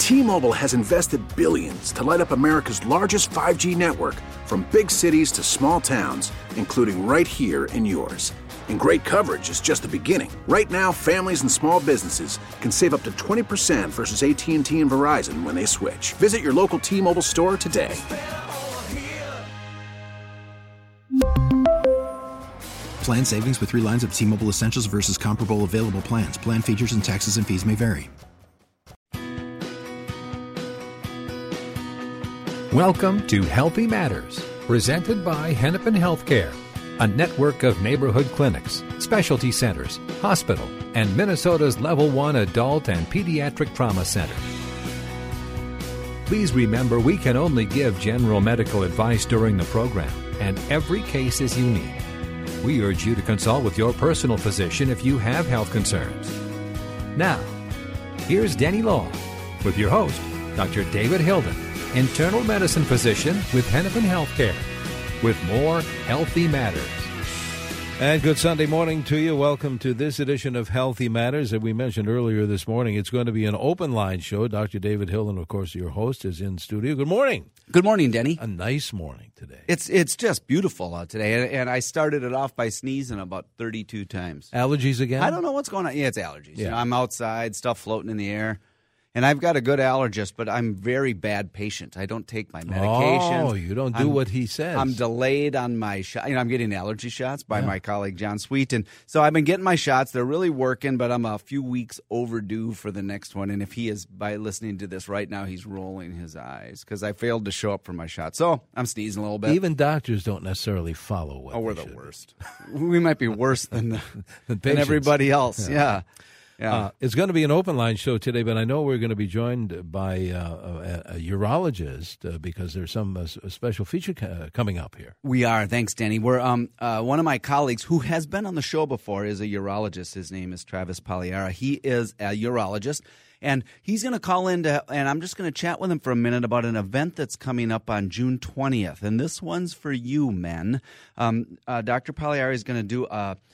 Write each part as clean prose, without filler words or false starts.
T-Mobile has invested billions to light up America's largest 5G network, from big cities to small towns, including right here in yours. And great coverage is just the beginning. Right now, families and small businesses can save up to 20% versus AT&T and Verizon when they switch. Visit your local T-Mobile store today. Plan savings with 3 lines of T-Mobile Essentials versus comparable available plans. Plan features and taxes and fees may vary. Welcome to Healthy Matters, presented by Hennepin Healthcare, a network of neighborhood clinics, specialty centers, hospital, and Minnesota's Level 1 Adult and Pediatric Trauma Center. Please remember, we can only give general medical advice during the program, and every case is unique. We urge you to consult with your personal physician if you have health concerns. Now, here's Denny Law with your host, Dr. David Hilden, internal medicine physician with Hennepin Healthcare, with more Healthy Matters. And good Sunday morning to you. Welcome to this edition of Healthy Matters. As we mentioned earlier this morning, it's going to be an open line show. Dr. David Hilden, of course, your host, is in studio. Good morning. Good morning, Denny. A nice morning today. It's just beautiful out today, and I started it off by sneezing about 32 times. Allergies again? I don't know what's going on. Yeah, it's allergies. Yeah. You know, I'm outside, stuff floating in the air. And I've got a good allergist, but I'm very bad patient. I don't take my medications. Oh, you don't do what he says. I'm delayed on my shot. You know, I'm getting allergy shots by my colleague John Sweet. And so I've been getting my shots. They're really working, but I'm a few weeks overdue for the next one. And if he is, by listening to this right now, he's rolling his eyes because I failed to show up for my shot. So I'm sneezing a little bit. Even doctors don't necessarily follow what we're they the should. worst. We might be worse than than everybody else. Yeah. It's going to be an open line show today, but I know we're going to be joined by a urologist because there's some special feature coming up here. We are. Thanks, Danny. We're one of my colleagues who has been on the show before is a urologist. His name is Travis Pagliara. He is a urologist, and he's going to call in and I'm just going to chat with him for a minute about an event that's coming up on June 20th, and this one's for you, men. Dr. Pagliara is going to do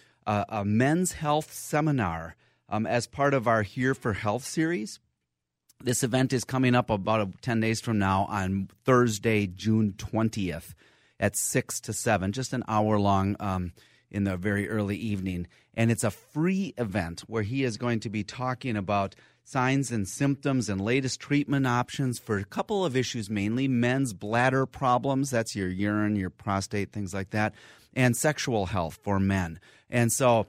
a men's health seminar as part of our Here for Health series. This event is coming up about 10 days from now on Thursday, June 20th at 6 to 7, just an hour long in the very early evening. And it's a free event where he is going to be talking about signs and symptoms and latest treatment options for a couple of issues, mainly men's bladder problems. That's your urine, your prostate, things like that, and sexual health for men. And so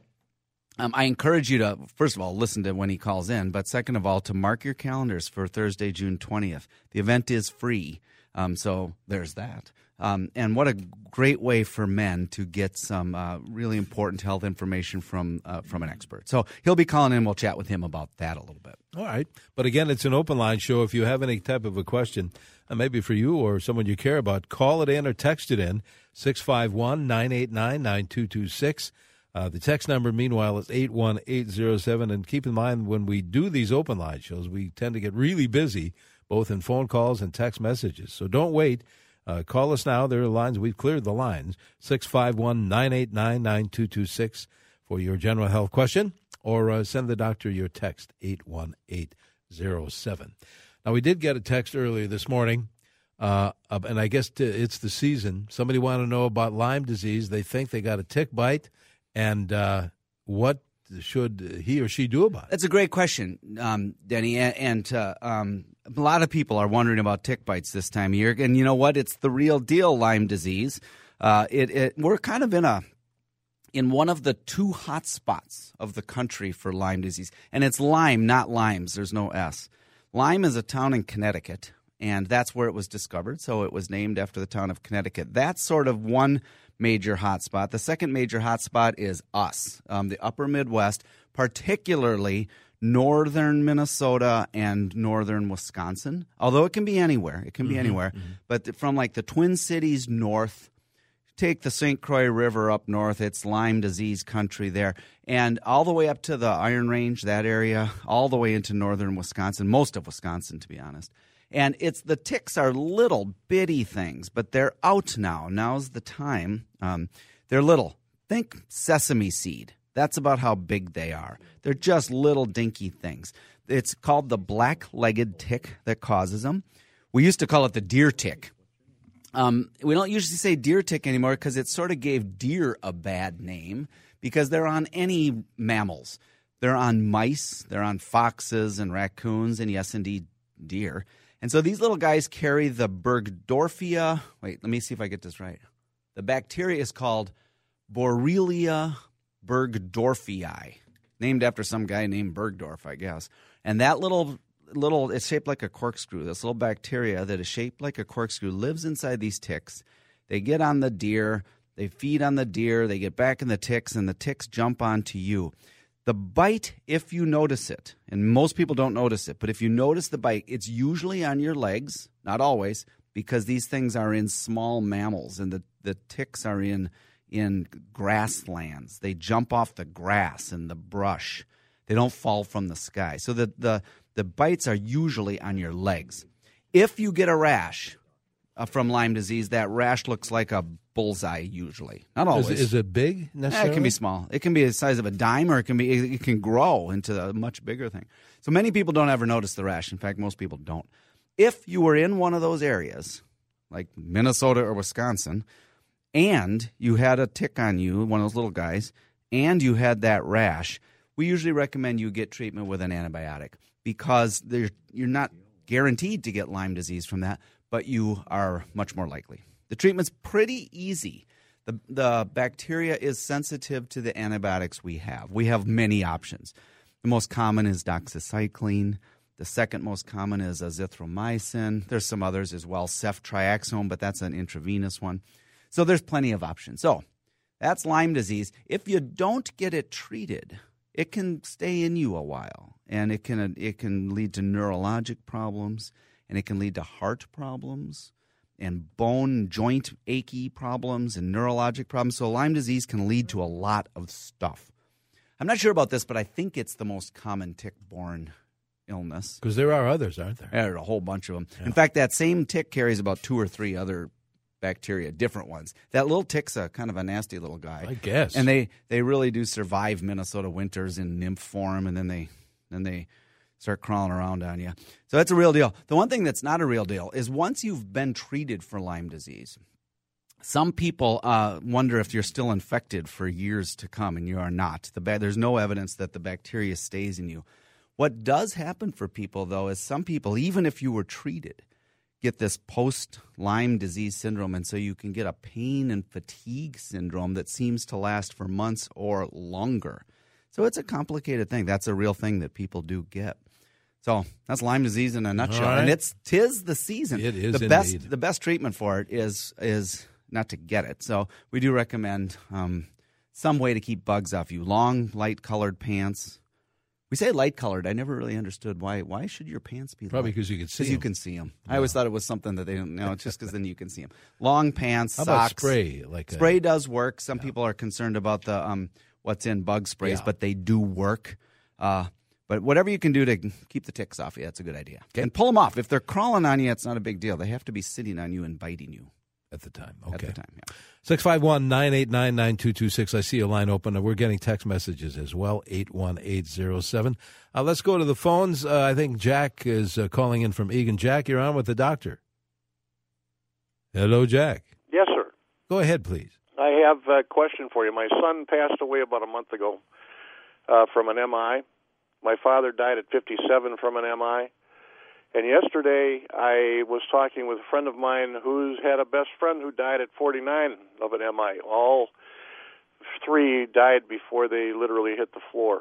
I encourage you to, first of all, listen to when he calls in, but second of all, to mark your calendars for Thursday, June 20th. The event is free, so there's that. And what a great way for men to get some really important health information from an expert. So he'll be calling in. We'll chat with him about that a little bit. All right. But again, it's an open line show. If you have any type of a question, maybe for you or someone you care about, call it in or text it in, 651-989-9226. The text number, meanwhile, is 81807. And keep in mind, when we do these open line shows, we tend to get really busy, both in phone calls and text messages. So don't wait. Call us now. There are lines. We've cleared the lines, 651-989-9226 for your general health question, or send the doctor your text, 81807. Now, we did get a text earlier this morning, and I guess it's the season. Somebody wanted to know about Lyme disease. They think they got a tick bite. And what should he or she do about it? That's a great question, Denny. And a lot of people are wondering about tick bites this time of year. And you know what? It's the real deal, Lyme disease. We're kind of in one of the two hot spots of the country for Lyme disease. And it's Lyme, not limes. There's no S. Lyme is a town in Connecticut, and that's where it was discovered. So it was named after the town of Connecticut. That's sort of one major hotspot. The second major hotspot is us, the upper Midwest, particularly northern Minnesota and northern Wisconsin, although it can be anywhere. It can be anywhere. Mm-hmm. But from like the Twin Cities north, take the St. Croix River up north, it's Lyme disease country there, and all the way up to the Iron Range, that area, all the way into northern Wisconsin, most of Wisconsin, to be honest. And the ticks are little bitty things, but they're out now. Now's the time. They're little. Think sesame seed. That's about how big they are. They're just little dinky things. It's called the black-legged tick that causes them. We used to call it the deer tick. We don't usually say deer tick anymore because it sort of gave deer a bad name because they're on any mammals. They're on mice, they're on foxes and raccoons, and yes, indeed, deer. And so these little guys carry the Bergdorfia. Wait, let me see if I get this right. The bacteria is called Borrelia burgdorfii, named after some guy named Bergdorf, I guess. And that little, it's shaped like a corkscrew. This little bacteria that is shaped like a corkscrew lives inside these ticks. They get on the deer, they feed on the deer, they get back in the ticks, and the ticks jump onto you. The bite, if you notice it, and most people don't notice it, but if you notice the bite, it's usually on your legs, not always, because these things are in small mammals, and the ticks are in grasslands. They jump off the grass and the brush. They don't fall from the sky. So the bites are usually on your legs. If you get a rash from Lyme disease, that rash looks like a bullseye usually. Not always. Is it big necessarily? It can be small. It can be the size of a dime, or it can grow into a much bigger thing. So many people don't ever notice the rash. In fact, most people don't. If you were in one of those areas, like Minnesota or Wisconsin, and you had a tick on you, one of those little guys, and you had that rash, we usually recommend you get treatment with an antibiotic because you're not guaranteed to get Lyme disease from that, but you are much more likely. The treatment's pretty easy. The bacteria is sensitive to the antibiotics we have. We have many options. The most common is doxycycline. The second most common is azithromycin. There's some others as well, ceftriaxone, but that's an intravenous one. So there's plenty of options. So that's Lyme disease. If you don't get it treated, it can stay in you a while, and it can lead to neurologic problems, and it can lead to heart problems and bone joint achy problems and neurologic problems. So Lyme disease can lead to a lot of stuff. I'm not sure about this, but I think it's the most common tick-borne illness. Because there are others, aren't there? There are a whole bunch of them. Yeah. In fact, that same tick carries about 2 or 3 other bacteria, different ones. That little tick's a kind of a nasty little guy, I guess. And they really do survive Minnesota winters in nymph form, and then they start crawling around on you. So that's a real deal. The one thing that's not a real deal is once you've been treated for Lyme disease, some people wonder if you're still infected for years to come, and you are not. There's no evidence that the bacteria stays in you. What does happen for people, though, is some people, even if you were treated, get this post-Lyme disease syndrome, and so you can get a pain and fatigue syndrome that seems to last for months or longer. So it's a complicated thing. That's a real thing that people do get. So that's Lyme disease in a nutshell, right. And tis the season. It is indeed. The best treatment for it is not to get it. So we do recommend some way to keep bugs off you. Long, light-colored pants. We say light-colored. I never really understood why. Why should your pants be Probably light? because you can see them. Because you can see them. I always thought it was something that they don't know. It's just because then you can see them. Long pants, How socks. about spray? Spray does work. Some people are concerned about the what's in bug sprays, but they do work. But whatever you can do to keep the ticks off you, that's a good idea. Okay. And pull them off. If they're crawling on you, it's not a big deal. They have to be sitting on you and biting you. At the time. Okay. At the time, yeah. 651-989-9226. I see a line open. We're getting text messages as well, 81807. Let's go to the phones. I think Jack is calling in from Eagan. Jack, you're on with the doctor. Hello, Jack. Yes, sir. Go ahead, please. I have a question for you. My son passed away about a month ago from an MI. My father died at 57 from an MI. And yesterday I was talking with a friend of mine who's had a best friend who died at 49 of an MI. All 3 died before they literally hit the floor.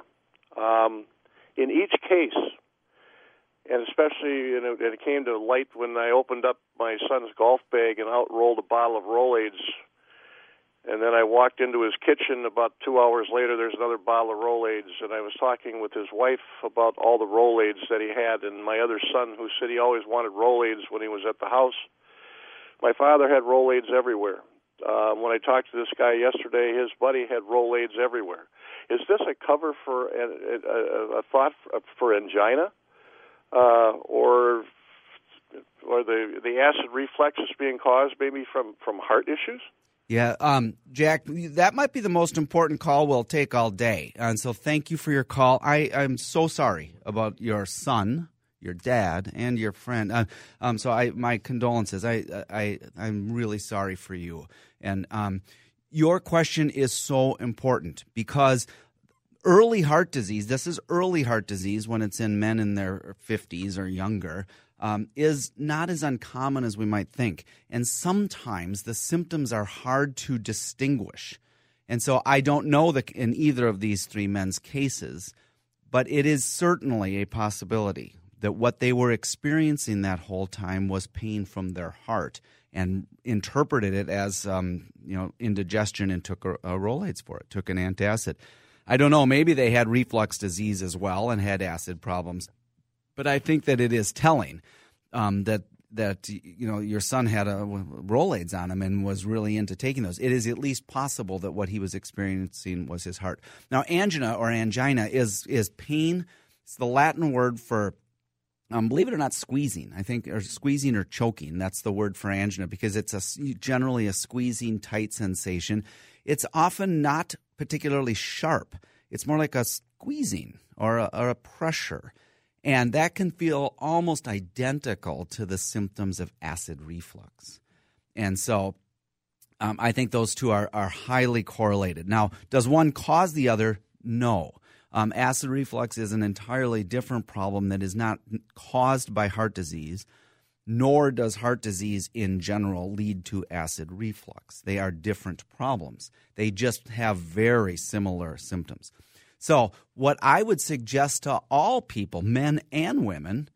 In each case, and especially and it came to light when I opened up my son's golf bag and out rolled a bottle of Rolaids. And then I walked into his kitchen about 2 hours later, there's another bottle of Rolaids. And I was talking with his wife about all the Rolaids that he had. And my other son, who said he always wanted Rolaids when he was at the house, my father had Rolaids everywhere. When I talked to this guy yesterday, his buddy had Rolaids everywhere. Is this a cover for a thought for angina? Or the acid reflux is being caused maybe from heart issues? Yeah, Jack, that might be the most important call we'll take all day. And so thank you for your call. I'm so sorry about your son, your dad, and your friend. So my condolences. I'm really sorry for you. And your question is so important because early heart disease, this is early heart disease when it's in men in their 50s or younger, is not as uncommon as we might think. And sometimes the symptoms are hard to distinguish. And so I don't know that in either of these three men's cases, but it is certainly a possibility that what they were experiencing that whole time was pain from their heart and interpreted it as indigestion and took a Rolaids for it, took an antacid. I don't know, maybe they had reflux disease as well and had acid problems. But I think that it is telling that your son had a Rolaids on him and was really into taking those. It is at least possible that what he was experiencing was his heart. Now, angina or angina is pain. It's the Latin word for, believe it or not, squeezing. I think, or squeezing or choking. That's the word for angina because it's generally a squeezing, tight sensation. It's often not particularly sharp. It's more like a squeezing or a pressure. And that can feel almost identical to the symptoms of acid reflux. And so I think those two are highly correlated. Now, does one cause the other? No. Acid reflux is an entirely different problem that is not caused by heart disease, nor does heart disease in general lead to acid reflux. They are different problems. They just have very similar symptoms. So what I would suggest to all people, men and women,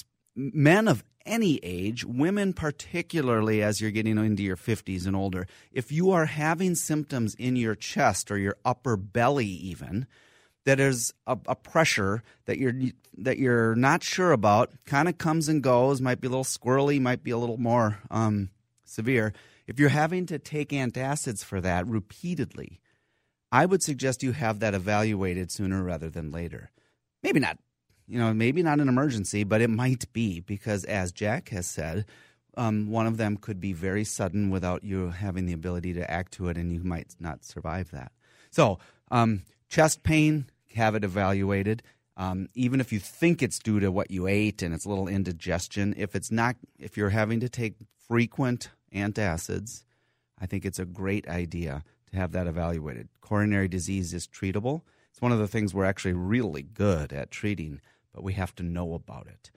men of any age, women particularly as you're getting into your 50s and older, if you are having symptoms in your chest or your upper belly even, that is a pressure that you're not sure about, kind of comes and goes, might be a little squirrely, might be a little more severe. If you're having to take antacids for that repeatedly, I would suggest you have that evaluated sooner rather than later. Maybe not, maybe not an emergency, but it might be because, as Jack has said, one of them could be very sudden without you having the ability to act to it, and you might not survive that. So, chest pain, have it evaluated. Even if you think it's due to what you ate and it's a little indigestion, if you're having to take frequent antacids, I think it's a great idea to have that evaluated. Coronary disease is treatable. It's one of the things we're actually really good at treating, but we have to know about it.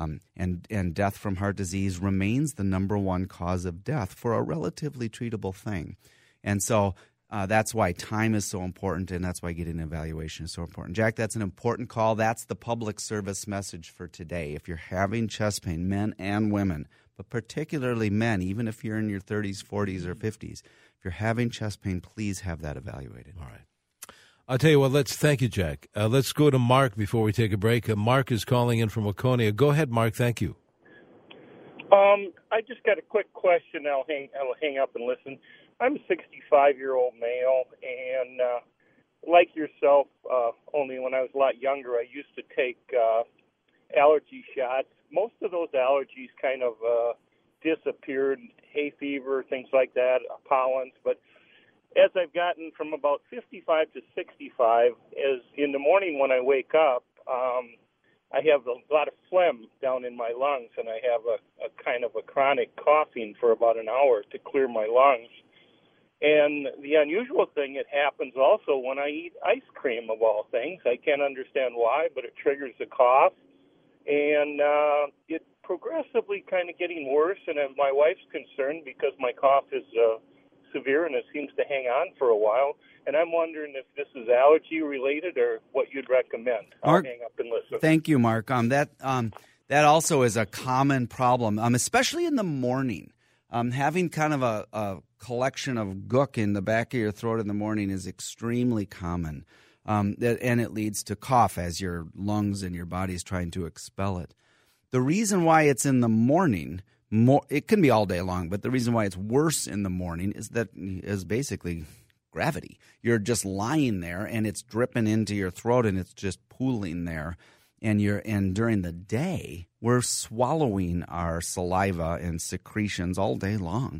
And death from heart disease remains the number one cause of death for a relatively treatable thing. And so that's why time is so important, and that's why getting an evaluation is so important. Jack, that's an important call. That's the public service message for today. If you're having chest pain, men and women, but particularly men, even if you're in your 30s, 40s, or 50s, if you're having chest pain, please have that evaluated. All right. I'll tell you what, thank you, Jack. Let's go to Mark before we take a break. Mark is calling in from Waconia. Go ahead, Mark. Thank you. I just got a quick question. I'll hang up and listen. I'm a 65-year-old male, and like yourself, only when I was a lot younger, I used to take allergy shots. Most of those allergies kind of disappeared, hay fever, things like that, pollens. But as I've gotten from about 55 to 65, as in the morning when I wake up, I have a lot of phlegm down in my lungs, and I have a kind of a chronic coughing for about an hour to clear my lungs. And the unusual thing, it happens also when I eat ice cream, of all things. I can't understand why, but it triggers a cough. And it's progressively kind of getting worse, and my wife's concerned because my cough is severe and it seems to hang on for a while. And I'm wondering if this is allergy-related or what you'd recommend. Mark, I'll hang up and listen. Thank you, Mark. That also is a common problem, especially in the morning. Having kind of a collection of gook in the back of your throat in the morning is extremely common, and it leads to cough as your lungs and your body is trying to expel it. The reason why it's in the morning, it can be all day long, but the reason why it's worse in the morning is basically gravity. You're just lying there, and it's dripping into your throat, and it's just pooling there. And during the day, we're swallowing our saliva and secretions all day long.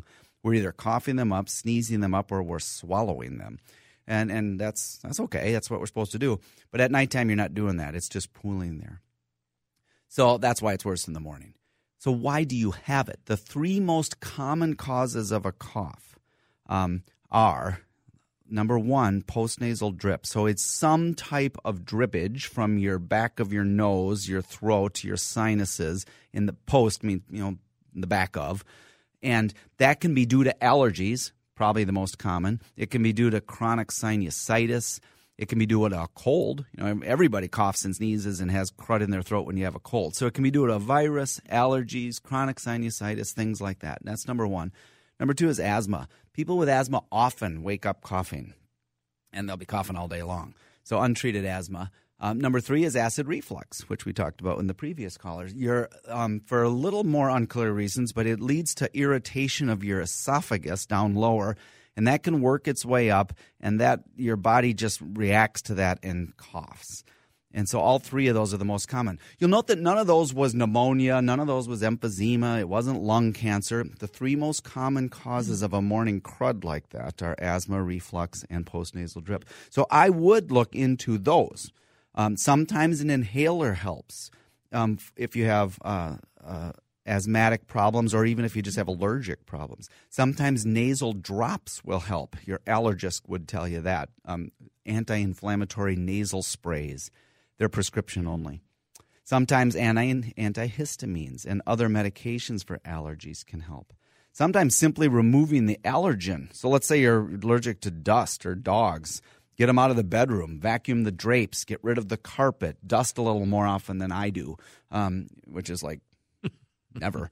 we're either coughing them up, sneezing them up, or we're swallowing them. And that's okay. That's what we're supposed to do. But at nighttime, you're not doing that. It's just pooling there. So that's why it's worse in the morning. So why do you have it? The three most common causes of a cough are, number one, postnasal drip. So it's some type of drippage from your back of your nose, your throat, your sinuses, in the post, in the back of. And that can be due to allergies, probably the most common. It can be due to chronic sinusitis. It can be due to a cold. Everybody coughs and sneezes and has crud in their throat when you have a cold. So it can be due to a virus, allergies, chronic sinusitis, things like that. That's number one. Number two is asthma. People with asthma often wake up coughing, and they'll be coughing all day long. So untreated asthma. Number three is acid reflux, which we talked about in the previous callers. For a little more unclear reasons, but it leads to irritation of your esophagus down lower, and that can work its way up, and that your body just reacts to that and coughs. And so all three of those are the most common. You'll note that none of those was pneumonia, none of those was emphysema, it wasn't lung cancer. The three most common causes of a morning crud like that are asthma, reflux, and postnasal drip. So I would look into those. Sometimes an inhaler helps if you have asthmatic problems, or even if you just have allergic problems. Sometimes nasal drops will help. Your allergist would tell you that. Anti-inflammatory nasal sprays. They're prescription only. Sometimes antihistamines and other medications for allergies can help. Sometimes simply removing the allergen. So let's say you're allergic to dust or dogs. Get them out of the bedroom, vacuum the drapes, get rid of the carpet, dust a little more often than I do, which is like never.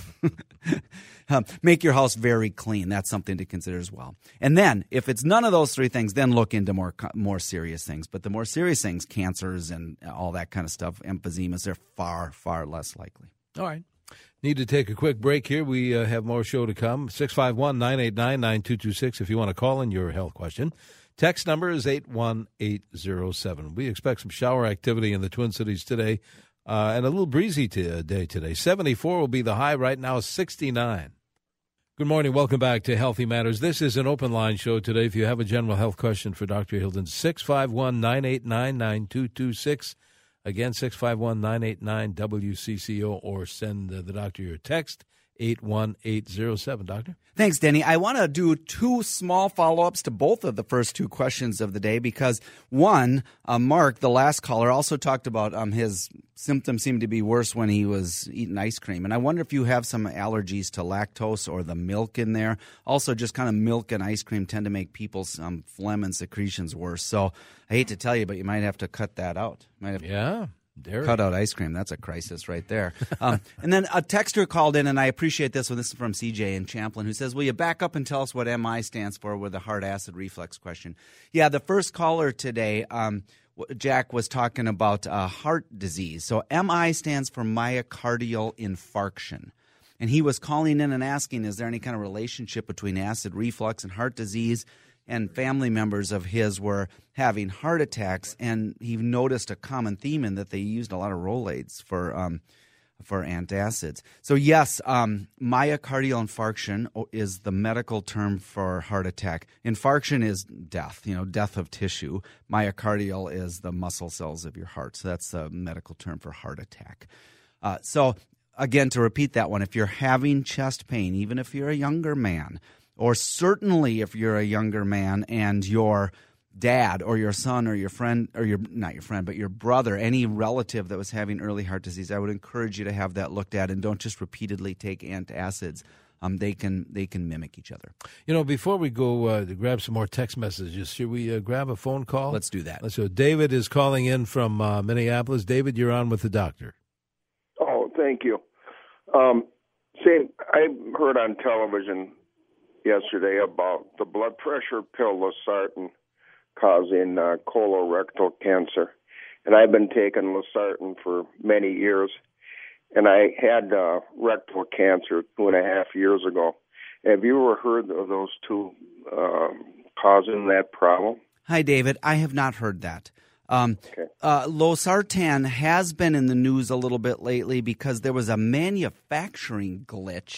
Make your house very clean. That's something to consider as well. And then, if it's none of those three things, then look into more serious things. But the more serious things, cancers and all that kind of stuff, emphysemas, they're far, far less likely. All right. Need to take a quick break here. We have more show to come. 651-989-9226 if you want to call in your health question. Text number is 81807. We expect some shower activity in the Twin Cities today. And a little breezy day today. 74 will be the high. Right now, 69. Good morning. Welcome back to Healthy Matters. This is an open line show today. If you have a general health question for Dr. Hilden, 651-989-9226. Again, 651-989-WCCO, or send the doctor your text, 81807. Doctor? Thanks, Denny. I want to do two small follow-ups to both of the first two questions of the day because, one, Mark, the last caller, also talked about his symptoms seemed to be worse when he was eating ice cream. And I wonder if you have some allergies to lactose or the milk in there. Also, just kind of milk and ice cream tend to make people's phlegm and secretions worse. So I hate to tell you, but you might have to cut that out. Cut out ice cream. That's a crisis right there. And then a texter called in, and I appreciate this one. This is from CJ in Champlin, who says, will you back up and tell us what MI stands for with a heart acid reflux question? Yeah, the first caller today, Jack, was talking about heart disease. So MI stands for myocardial infarction. And he was calling in and asking, is there any kind of relationship between acid reflux and heart disease? And family members of his were having heart attacks, and he noticed a common theme in that they used a lot of Rolaids for antacids. So yes, myocardial infarction is the medical term for heart attack. Infarction is death, death of tissue. Myocardial is the muscle cells of your heart. So that's the medical term for heart attack. So again, to repeat that one, if you're having chest pain, even if you're a younger man, or certainly if you're a younger man and your dad or your son or your friend, or not your friend, but your brother, any relative that was having early heart disease, I would encourage you to have that looked at and don't just repeatedly take antacids. They can mimic each other. Before we go to grab some more text messages, should we grab a phone call? Let's do that. So David is calling in from Minneapolis. David, you're on with the doctor. Oh, thank you. I heard on television yesterday about the blood pressure pill losartan causing colorectal cancer. And I've been taking losartan for many years. And I had rectal cancer 2.5 years ago. Have you ever heard of those two causing that problem? Hi, David. I have not heard that. Okay. Losartan has been in the news a little bit lately because there was a manufacturing glitch,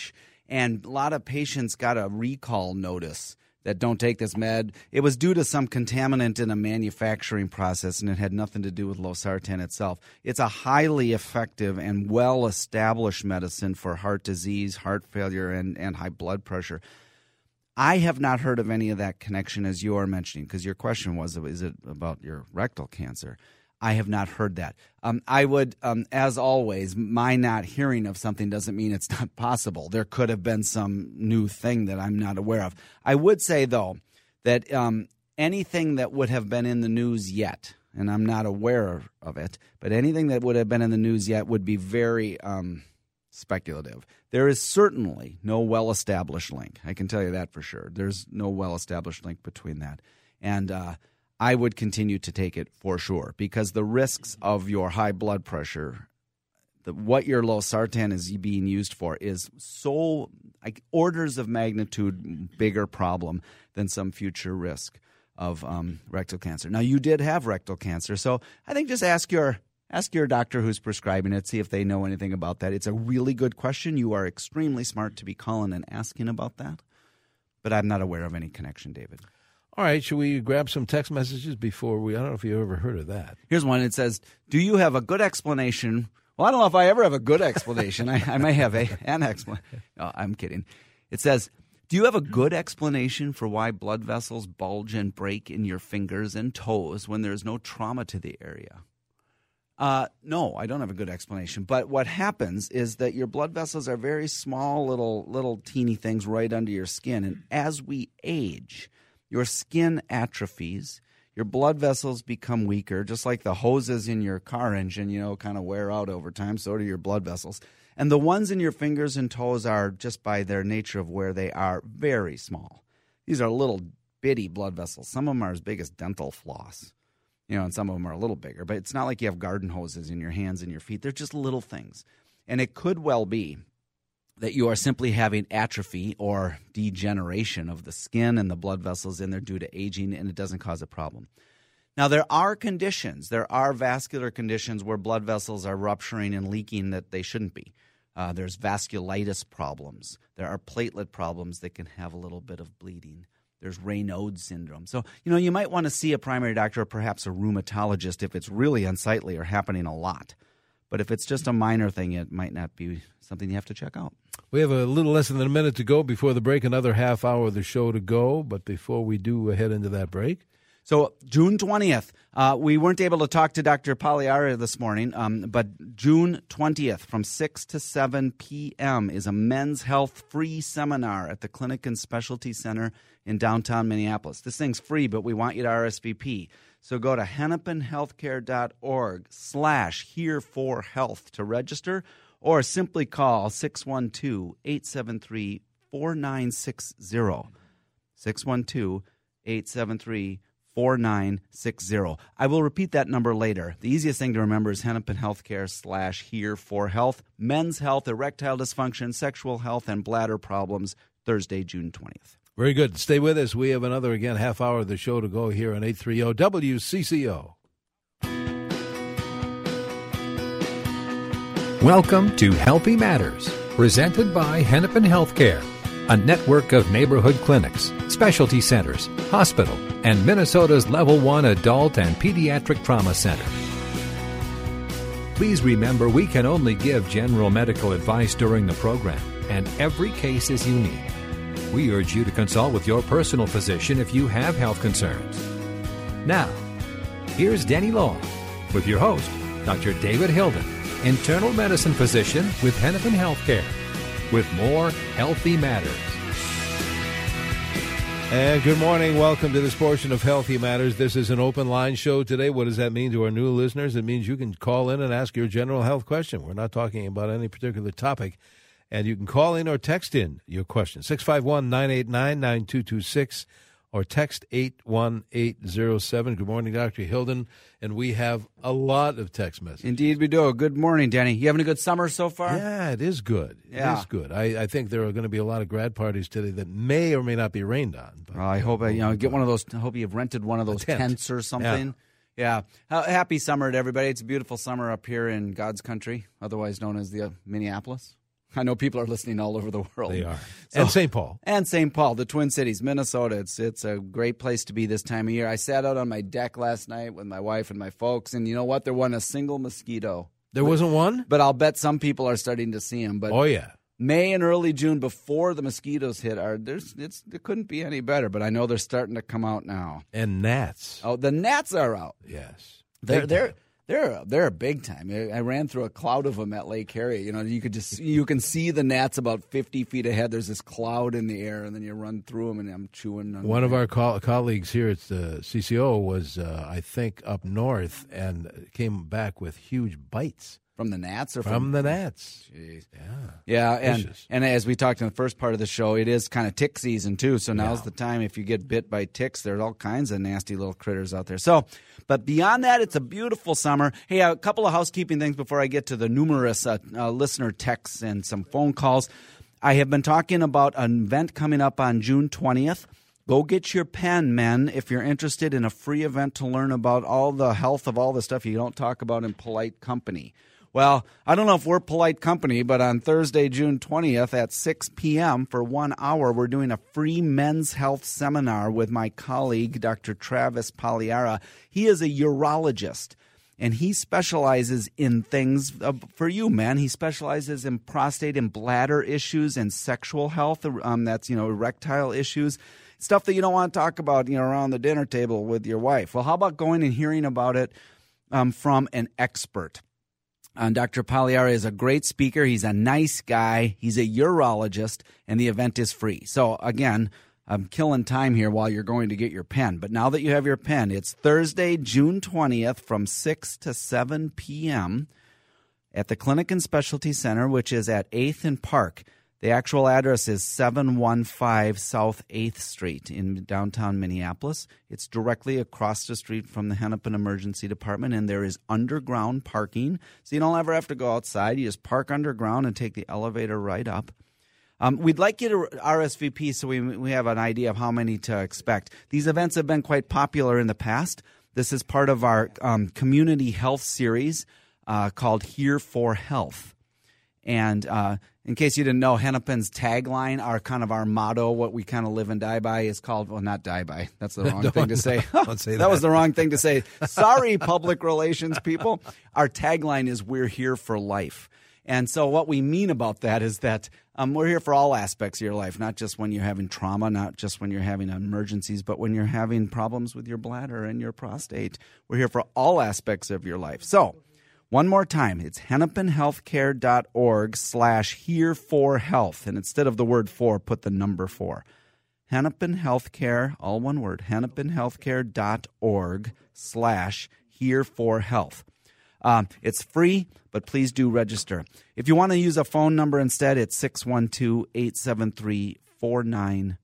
And a lot of patients got a recall notice that don't take this med. It was due to some contaminant in a manufacturing process, and it had nothing to do with losartan itself. It's a highly effective and well-established medicine for heart disease, heart failure, and high blood pressure. I have not heard of any of that connection as you are mentioning, because your question was, is it about your rectal cancer? I have not heard that. I would, as always, my not hearing of something doesn't mean it's not possible. There could have been some new thing that I'm not aware of. I would say, though, that anything that would have been in the news yet, and I'm not aware of it, but anything that would have been in the news yet would be very speculative. There is certainly no well-established link. I can tell you that for sure. There's no well-established link between that. And I would continue to take it for sure, because the risks of your high blood pressure, what your losartan is being used for, is so like orders of magnitude bigger problem than some future risk of rectal cancer. Now, you did have rectal cancer, so I think just ask your doctor who's prescribing it, see if they know anything about that. It's a really good question. You are extremely smart to be calling and asking about that, but I'm not aware of any connection, David. All right, should we grab some text messages before I don't know if you ever heard of that. Here's one. It says, do you have a good explanation? Well, I don't know if I ever have a good explanation. I may have an explanation. No, I'm kidding. It says, do you have a good explanation for why blood vessels bulge and break in your fingers and toes when there's no trauma to the area? No, I don't have a good explanation. But what happens is that your blood vessels are very small, little teeny things right under your skin. And as we age, your skin atrophies, your blood vessels become weaker, just like the hoses in your car engine, kind of wear out over time. So do your blood vessels. And the ones in your fingers and toes are, just by their nature of where they are, very small. These are little bitty blood vessels. Some of them are as big as dental floss, and some of them are a little bigger. But it's not like you have garden hoses in your hands and your feet. They're just little things. And it could well be that you are simply having atrophy or degeneration of the skin and the blood vessels in there due to aging, and it doesn't cause a problem. Now, there are vascular conditions where blood vessels are rupturing and leaking that they shouldn't be. There's vasculitis problems. There are platelet problems that can have a little bit of bleeding. There's Raynaud's syndrome. So, you might want to see a primary doctor or perhaps a rheumatologist if it's really unsightly or happening a lot. But if it's just a minor thing, it might not be something you have to check out. We have a little less than a minute to go before the break, another half hour of the show to go. But before we do head into that break. So June 20th, we weren't able to talk to Dr. Pagliara this morning, but June 20th from 6 to 7 p.m. is a men's health free seminar at the Clinic and Specialty Center in downtown Minneapolis. This thing's free, but we want you to RSVP. So go to hennepinhealthcare.org/here4health to register, or simply call 612-873-4960. 612-873-4960. I will repeat that number later. The easiest thing to remember is Hennepin Healthcare/here4health. Men's health, erectile dysfunction, sexual health, and bladder problems, Thursday, June 20th. Very good. Stay with us. We have another, again, half hour of the show to go here on 830 WCCO. Welcome to Healthy Matters, presented by Hennepin Healthcare, a network of neighborhood clinics, specialty centers, hospital, and Minnesota's Level 1 Adult and Pediatric Trauma Center. Please remember, we can only give general medical advice during the program, and every case is unique. We urge you to consult with your personal physician if you have health concerns. Now, here's Danny Long with your host, Dr. David Hilden, internal medicine physician with Hennepin Healthcare, with more Healthy Matters. And good morning. Welcome to this portion of Healthy Matters. This is an open line show today. What does that mean to our new listeners? It means you can call in and ask your general health question. We're not talking about any particular topic. And you can call in or text in your question, 651-989-9226, or text 81807. Good morning, Dr. Hilden. And we have a lot of text messages. Indeed we do. Good morning, Danny. You having a good summer so far? Yeah, it is good. Yeah. It is good. I think there are going to be a lot of grad parties today that may or may not be rained on. But, I hope get one of those. I hope you've rented one of those tents or something. Yeah. Happy summer to everybody. It's a beautiful summer up here in God's country, otherwise known as the Minneapolis. I know people are listening all over the world. They are. And St. Paul. And St. Paul, the Twin Cities, Minnesota. It's a great place to be this time of year. I sat out on my deck last night with my wife and my folks, and you know what? There wasn't a single mosquito. There wasn't one? But I'll bet some people are starting to see them. But oh, yeah. May and early June, before the mosquitoes hit, it couldn't be any better. But I know they're starting to come out now. And gnats. Oh, the gnats are out. Yes. They're big time. I ran through a cloud of them at Lake Harriet. You know, you can see the gnats about 50 feet ahead. There's this cloud in the air, and then you run through them, and I'm chewing on one of our colleagues here at the CCO was, I think, up north and came back with huge bites. From the gnats? Or from the gnats. Jeez. Yeah. And as we talked in the first part of the show, it is kind of tick season too. So now's the time. If you get bit by ticks, there's all kinds of nasty little critters out there. So, but beyond that, it's a beautiful summer. Hey, a couple of housekeeping things before I get to the numerous listener texts and some phone calls. I have been talking about an event coming up on June 20th. Go get your pen, men, if you're interested in a free event to learn about all the health of all the stuff you don't talk about in polite company. Well, I don't know if we're polite company, but on Thursday, June 20th at 6 p.m. for 1 hour, we're doing a free men's health seminar with my colleague, Dr. Travis Pagliara. He is a urologist, and he specializes in things for you, man. He specializes in prostate and bladder issues and sexual health. That's, erectile issues, stuff that you don't want to talk about, around the dinner table with your wife. Well, how about going and hearing about it from an expert? Dr. Pagliara is a great speaker. He's a nice guy. He's a urologist, and the event is free. So, again, I'm killing time here while you're going to get your pen. But now that you have your pen, it's Thursday, June 20th from 6 to 7 p.m. at the Clinic and Specialty Center, which is at 8th and Park. The actual address is 715 South 8th Street in downtown Minneapolis. It's directly across the street from the Hennepin Emergency Department, and there is underground parking. So you don't ever have to go outside. You just park underground and take the elevator right up. We'd like you to RSVP so we have an idea of how many to expect. These events have been quite popular in the past. This is part of our community health series called Here for Health. And in case you didn't know, Hennepin's tagline, our motto, what we kind of live and die by, is called, well, not die by. That's the wrong thing to say. Don't say that. That was the wrong thing to say. Sorry, public relations people. Our tagline is we're here for life. And so what we mean about that is that we're here for all aspects of your life, not just when you're having trauma, not just when you're having emergencies, but when you're having problems with your bladder and your prostate. We're here for all aspects of your life. So, one more time, it's hennepinhealthcare.org/here4health. And instead of the word for, put the number 4. Hennepin Healthcare, all one word, hennepinhealthcare.org/here4health. It's free, but please do register. If you want to use a phone number instead, it's 612-873-4960.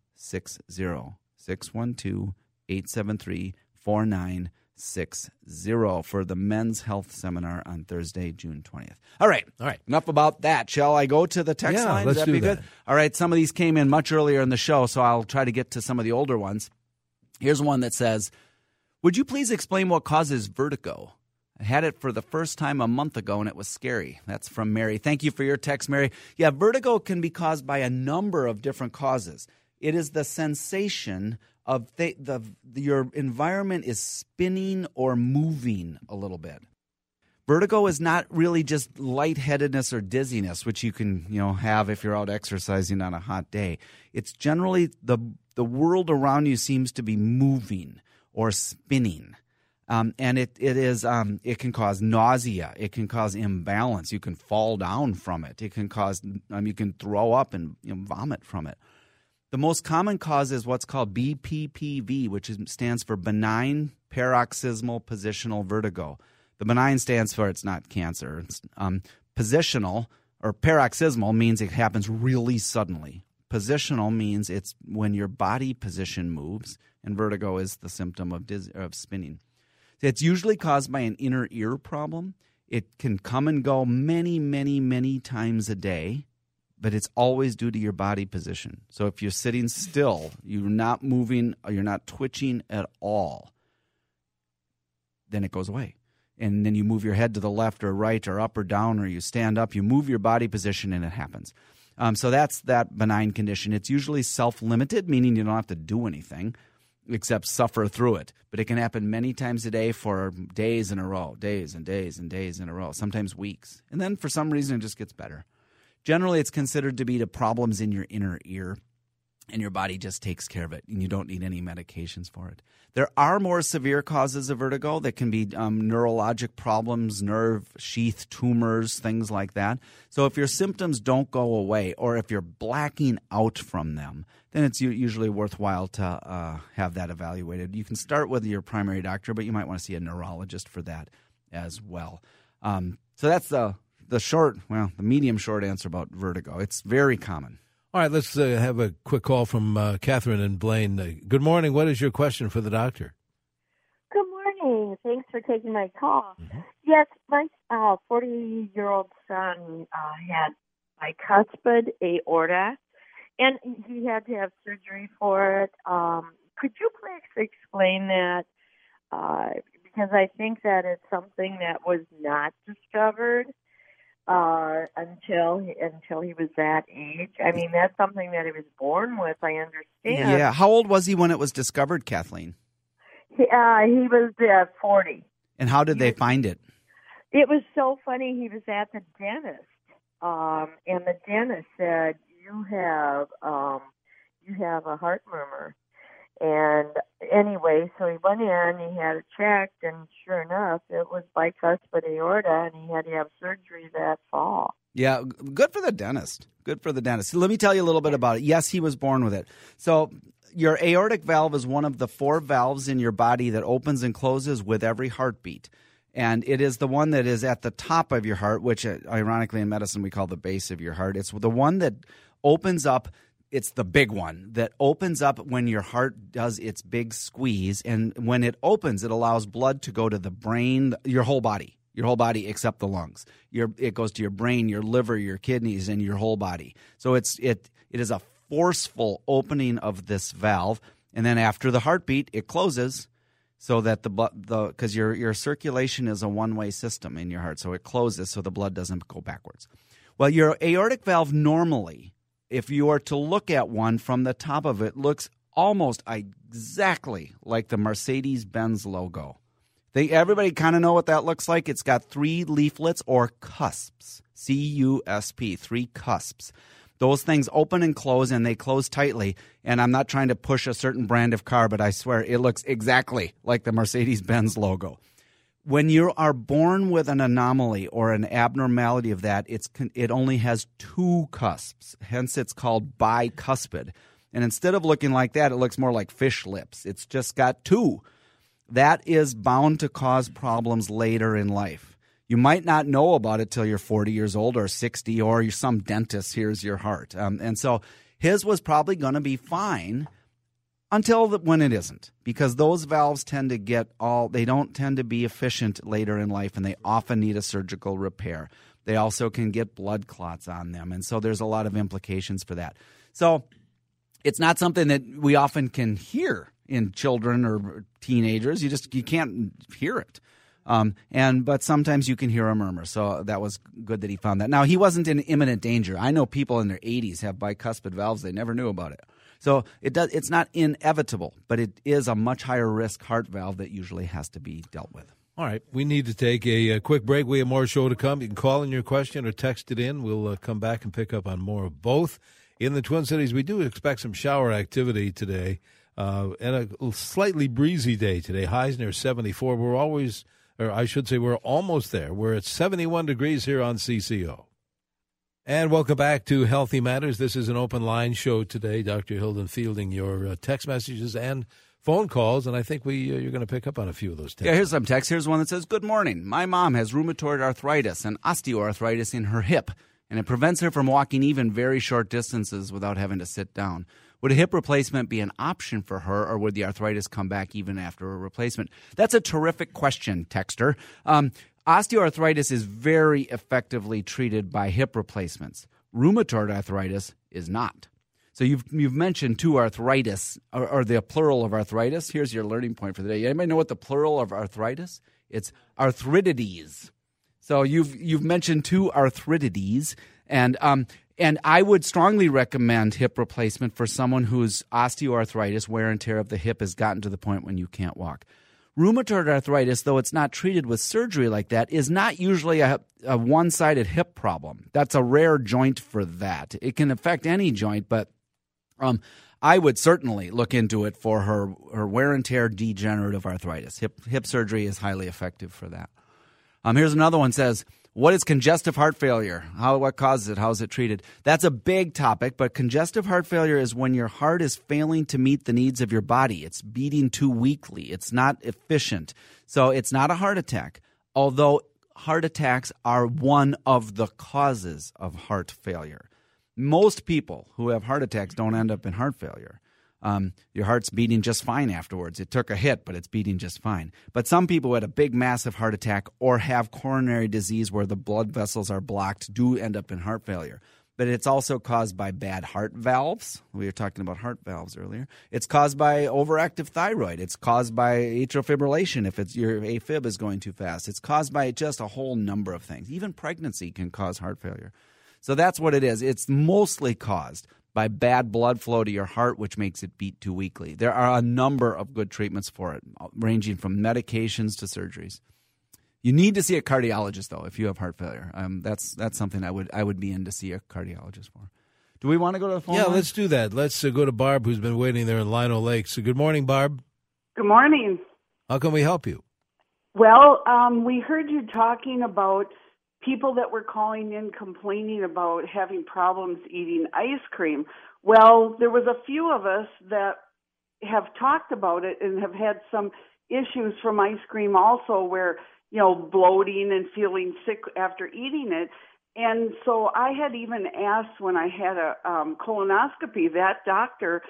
612-873-4960 for the Men's Health Seminar on Thursday, June 20th. All right. Enough about that. Shall I go to the text line? Let's do good? that. All right. Some of these came in much earlier in the show, so I'll try to get to some of the older ones. Here's one that says, would you please explain what causes vertigo? I had it for the first time a month ago, and it was scary. That's from Mary. Thank you for your text, Mary. Yeah, vertigo can be caused by a number of different causes. It is the sensation of your environment is spinning or moving a little bit. Vertigo is not really just lightheadedness or dizziness, which you can have if you're out exercising on a hot day. It's generally the world around you seems to be moving or spinning. And it can cause nausea. It can cause imbalance. You can fall down from it. It can cause you can throw up and vomit from it. The most common cause is what's called BPPV, which stands for benign paroxysmal positional vertigo. The benign stands for it's not cancer. It's positional or paroxysmal means it happens really suddenly. Positional means it's when your body position moves, and vertigo is the symptom of spinning. It's usually caused by an inner ear problem. It can come and go many, many, many times a day, but it's always due to your body position. So if you're sitting still, you're not moving, or you're not twitching at all, then it goes away. and then you move your head to the left or right or up or down, or you stand up, you move your body position, and it happens. So that's that benign condition. It's usually self-limited, meaning you don't have to do anything except suffer through it. But it can happen many times a day for days in a row, days and days and days in a row, sometimes weeks. And then for some reason it just gets better. Generally, it's considered to be the problems in your inner ear, and your body just takes care of it, and you don't need any medications for it. There are more severe causes of vertigo that can be neurologic problems, nerve sheath tumors, things like that. So if your symptoms don't go away, or if you're blacking out from them, then it's usually worthwhile to have that evaluated. You can start with your primary doctor, but you might want to see a neurologist for that as well. So that's the medium short answer about vertigo. It's very common. All right, let's have a quick call from Catherine and Blaine. Good morning. What is your question for the doctor? Good morning. Thanks for taking my call. Yes, my 40-year-old son had bicuspid aorta, and he had to have surgery for it. Could you please explain that? Because I think that it's something that was not discovered until he was that age. I mean, that's something that he was born with, I understand. Yeah. How old was he when it was discovered, Kathleen? He was 40. And how did they find it? It was so funny. He was at the dentist, and the dentist said, you have a heart murmur. And anyway, so he went in, he had it checked, and sure enough, it was bicuspid aorta, and he had to have surgery that fall. Yeah, good for the dentist. Good for the dentist. Let me tell you a little bit about it. Yes, he was born with it. So your aortic valve is one of the 4 valves in your body that opens and closes with every heartbeat. And it is the one that is at the top of your heart, which ironically in medicine we call the base of your heart. It's the one that opens up. It's the big one that opens up when your heart does its big squeeze. And when it opens, it allows blood to go to the brain, your whole body except the lungs. It goes to your brain, your liver, your kidneys, and your whole body. So it is a forceful opening of this valve. And then after the heartbeat, it closes so that because your circulation is a one-way system in your heart. So it closes so the blood doesn't go backwards. Well, your aortic valve normally, if you are to look at one from the top of it, looks almost exactly like the Mercedes-Benz logo. Everybody kind of know what that looks like. It's got 3 leaflets or cusps, C-U-S-P, 3 cusps. Those things open and close, and they close tightly. And I'm not trying to push a certain brand of car, but I swear it looks exactly like the Mercedes-Benz logo. When you are born with an anomaly or an abnormality of that, it only has 2 cusps. Hence, it's called bicuspid. And instead of looking like that, it looks more like fish lips. It's just got 2. That is bound to cause problems later in life. You might not know about it till you're 40 years old or 60, or some dentist hears your heart. And so his was probably going to be fine until when it isn't, because those valves tend to they don't tend to be efficient later in life, and they often need a surgical repair. They also can get blood clots on them, and so there's a lot of implications for that. So it's not something that we often can hear in children or teenagers. You can't hear it. But sometimes you can hear a murmur. So that was good that he found that. Now, he wasn't in imminent danger. I know people in their 80s have bicuspid valves. They never knew about it. So it's not inevitable, but it is a much higher risk heart valve that usually has to be dealt with. All right, we need to take a quick break. We have more show to come. You can call in your question or text it in. We'll come back and pick up on more of both. In the Twin Cities, we do expect some shower activity today and a slightly breezy day today. Highs near 74. We're almost there. We're at 71 degrees here on CCO. And welcome back to Healthy Matters. This is an open line show today. Dr. Hilden fielding your text messages and phone calls, and I think you're going to pick up on a few of those texts. Yeah, here's some text. Here's one that says, "Good morning. My mom has rheumatoid arthritis and osteoarthritis in her hip, and it prevents her from walking even very short distances without having to sit down. Would a hip replacement be an option for her, or would the arthritis come back even after a replacement?" That's a terrific question, texter. Osteoarthritis is very effectively treated by hip replacements. Rheumatoid arthritis is not. So you've mentioned 2 arthritis, or the plural of arthritis. Here's your learning point for the day. Anybody know what the plural of arthritis It's arthritides. So you've mentioned 2 arthritides, and I would strongly recommend hip replacement for someone whose osteoarthritis, wear and tear of the hip, has gotten to the point when you can't walk. Rheumatoid arthritis, though it's not treated with surgery like that, is not usually a one-sided hip problem. That's a rare joint for that. It can affect any joint, but I would certainly look into it for her wear and tear degenerative arthritis. Hip surgery is highly effective for that. Here's another one. Says, what is congestive heart failure? What causes it? How is it treated? That's a big topic, but congestive heart failure is when your heart is failing to meet the needs of your body. It's beating too weakly. It's not efficient. So it's not a heart attack, although heart attacks are one of the causes of heart failure. Most people who have heart attacks don't end up in heart failure. Your heart's beating just fine afterwards. It took a hit, but it's beating just fine. But some people who had a big, massive heart attack or have coronary disease where the blood vessels are blocked do end up in heart failure. But it's also caused by bad heart valves. We were talking about heart valves earlier. It's caused by overactive thyroid. It's caused by atrial fibrillation if your AFib is going too fast. It's caused by just a whole number of things. Even pregnancy can cause heart failure. So that's what it is. It's mostly caused by bad blood flow to your heart, which makes it beat too weakly. There are a number of good treatments for it, ranging from medications to surgeries. You need to see a cardiologist, though, if you have heart failure. That's something I would be in to see a cardiologist for. Do we want to go to the phone line? Let's do that. Let's go to Barb, who's been waiting there in Lino Lake. So good morning, Barb. Good morning. How can we help you? Well, we heard you talking about people that were calling in complaining about having problems eating ice cream. Well, there was a few of us that have talked about it and have had some issues from ice cream also where, bloating and feeling sick after eating it. And so I had even asked when I had a colonoscopy, that doctor,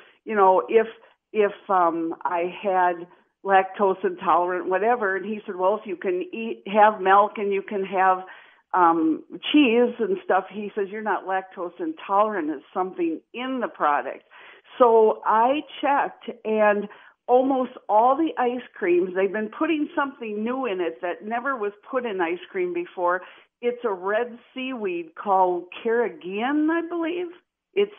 if I had lactose intolerant, whatever. And he said, well, if you can have milk and you can have cheese and stuff, he says you're not lactose intolerant. It's something in the product. So I checked, and almost all the ice creams, they've been putting something new in it that never was put in ice cream before. It's a red seaweed called carrageenan, I believe. It's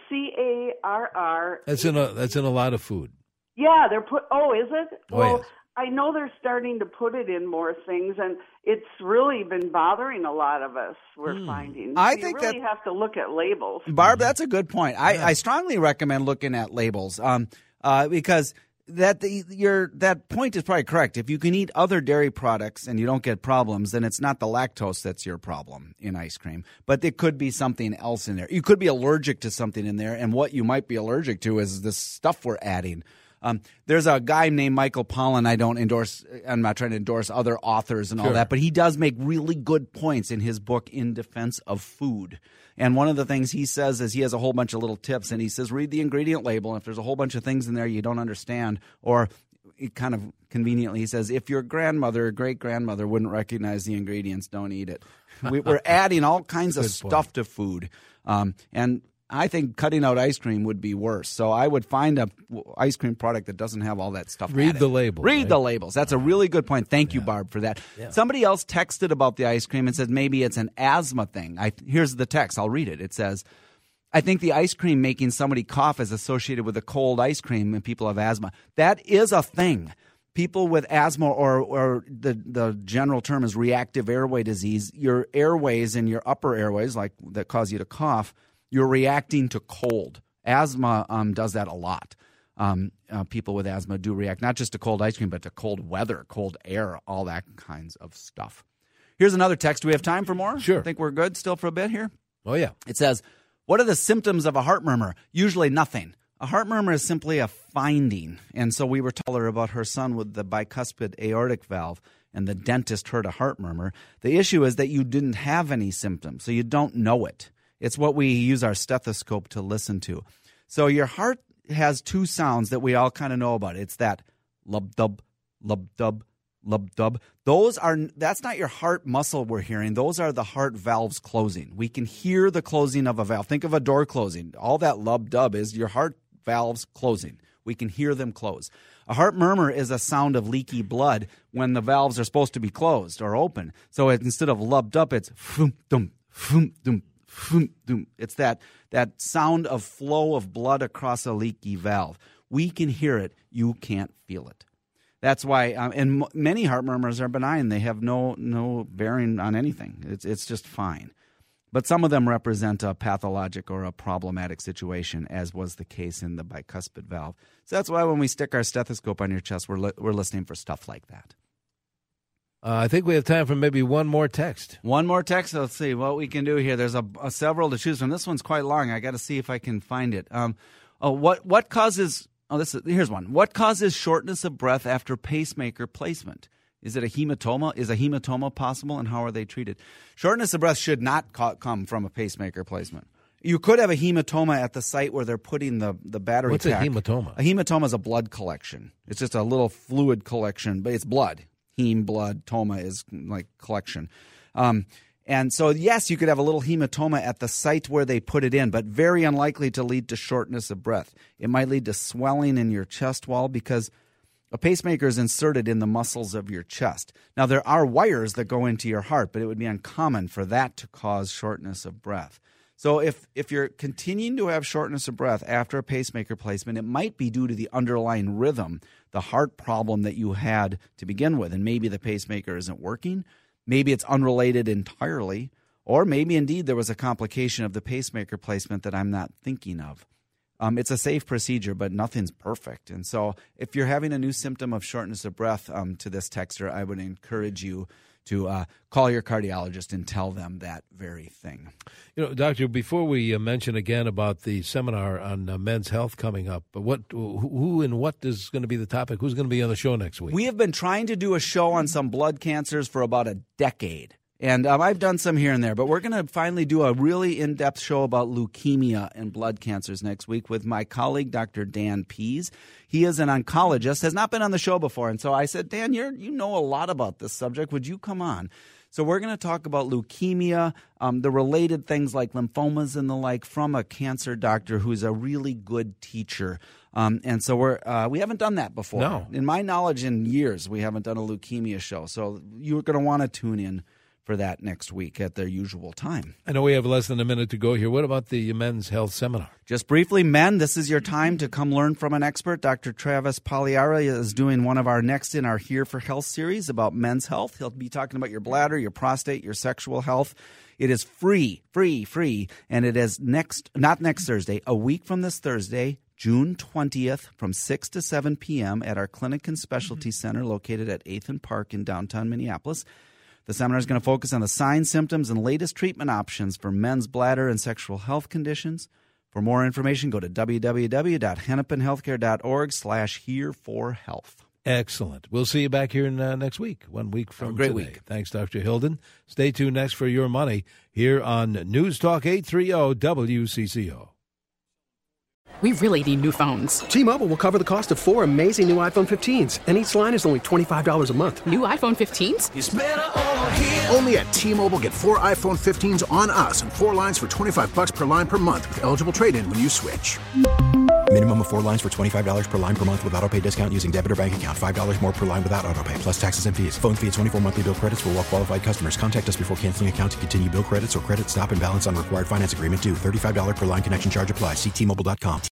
CARR. That's in a lot of food. Yeah, they're put. Oh, is it? Oh, well, yes. I know they're starting to put it in more things, and it's really been bothering a lot of us, we're finding. I you think really have to look at labels. Barb, that's a good point. I strongly recommend looking at labels because that point is probably correct. If you can eat other dairy products and you don't get problems, then it's not the lactose that's your problem in ice cream. But there could be something else in there. You could be allergic to something in there, and what you might be allergic to is this stuff we're adding. There's a guy named Michael Pollan. I'm not trying to endorse other authors and all that, but he does make really good points in his book, In Defense of Food. And one of the things he says is he has a whole bunch of little tips, and he says read the ingredient label, and if there's a whole bunch of things in there you don't understand, or kind of conveniently he says if your grandmother or great-grandmother wouldn't recognize the ingredients, don't eat it. We're adding all kinds of stuff to food. And I think cutting out ice cream would be worse. So I would find a ice cream product that doesn't have all that stuff. Read the label. Read the labels. That's a really good point. Thank you, Barb, for that. Yeah. Somebody else texted about the ice cream and said maybe it's an asthma thing. Here's the text. I'll read it. It says, I think the ice cream making somebody cough is associated with a cold ice cream and people have asthma. That is a thing. People with asthma or the general term is reactive airway disease, your airways and your upper airways that cause you to cough, you're reacting to cold. Asthma does that a lot. People with asthma do react not just to cold ice cream, but to cold weather, cold air, all that kinds of stuff. Here's another text. Do we have time for more? Sure. I think we're good still for a bit here. Oh, yeah. It says, what are the symptoms of a heart murmur? Usually nothing. A heart murmur is simply a finding. And so we were telling her about her son with the bicuspid aortic valve, and the dentist heard a heart murmur. The issue is that you didn't have any symptoms, so you don't know it. It's what we use our stethoscope to listen to. So your heart has two sounds that we all kind of know about. It's that lub-dub, lub-dub, lub-dub. That's not your heart muscle we're hearing. Those are the heart valves closing. We can hear the closing of a valve. Think of a door closing. All that lub-dub is your heart valves closing. We can hear them close. A heart murmur is a sound of leaky blood when the valves are supposed to be closed or open. So instead of lubbed up, it's dum, dum. It's that sound of flow of blood across a leaky valve. We can hear it. You can't feel it. That's why, and many heart murmurs are benign. They have no bearing on anything. It's just fine. But some of them represent a pathologic or a problematic situation, as was the case in the bicuspid valve. So that's why when we stick our stethoscope on your chest, we're listening for stuff like that. I think we have time for maybe one more text. One more text. Let's see what we can do here. There's several to choose from. This one's quite long. I got to see if I can find it. What causes? Here's one. What causes shortness of breath after pacemaker placement? Is it a hematoma? Is a hematoma possible, and how are they treated? Shortness of breath should not come from a pacemaker placement. You could have a hematoma at the site where they're putting the battery pack. What's a hematoma? A hematoma is a blood collection. It's just a little fluid collection, but it's blood. Heme, blood, toma is like collection. And so, yes, you could have a little hematoma at the site where they put it in, but very unlikely to lead to shortness of breath. It might lead to swelling in your chest wall because a pacemaker is inserted in the muscles of your chest. Now, there are wires that go into your heart, but it would be uncommon for that to cause shortness of breath. So if you're continuing to have shortness of breath after a pacemaker placement, it might be due to the underlying rhythm, the heart problem that you had to begin with, and maybe the pacemaker isn't working. Maybe it's unrelated entirely, or maybe indeed there was a complication of the pacemaker placement that I'm not thinking of. It's a safe procedure, but nothing's perfect. And so if you're having a new symptom of shortness of breath to this texter, I would encourage you to call your cardiologist and tell them that very thing. You know, Doctor, before we mention again about the seminar on men's health coming up, who and what is going to be the topic? Who's going to be on the show next week? We have been trying to do a show on some blood cancers for about a decade. And I've done some here and there, but we're going to finally do a really in-depth show about leukemia and blood cancers next week with my colleague, Dr. Dan Pease. He is an oncologist, has not been on the show before. And so I said, Dan, you know a lot about this subject. Would you come on? So we're going to talk about leukemia, the related things like lymphomas and the like from a cancer doctor who's a really good teacher. And so we haven't done that before. No. In my knowledge, in years, we haven't done a leukemia show. So you're going to want to tune in for that next week at their usual time. I know we have less than a minute to go here. What about the men's health seminar? Just briefly, men, this is your time to come learn from an expert. Dr. Travis Pagliara is doing one of our next in our Here for Health series about men's health. He'll be talking about your bladder, your prostate, your sexual health. It is free, and it is not next Thursday, a week from this Thursday, June 20th from 6 to 7 p.m. at our Clinic and Specialty Center located at 8th and Park in downtown Minneapolis. The seminar is going to focus on the signs, symptoms, and latest treatment options for men's bladder and sexual health conditions. For more information, go to www.hennepinhealthcare.org/here4health. Excellent. We'll see you back here next week, 1 week from today. Great week. Thanks, Dr. Hilden. Stay tuned next for Your Money here on News Talk 830 WCCO. We really need new phones. T-Mobile will cover the cost of 4 amazing new iPhone 15s, and each line is only $25 a month. New iPhone 15s? It's better over here. Only at T-Mobile, get 4 iPhone 15s on us and 4 lines for $25 per line per month with eligible trade-in when you switch. Minimum of 4 lines for $25 per line per month with autopay discount using debit or bank account. $5 more per line without autopay, plus taxes and fees. Phone fee at 24 monthly bill credits for well-qualified customers. Contact us before canceling account to continue bill credits or credit stop and balance on required finance agreement due. $35 per line connection charge applies. See T-Mobile.com.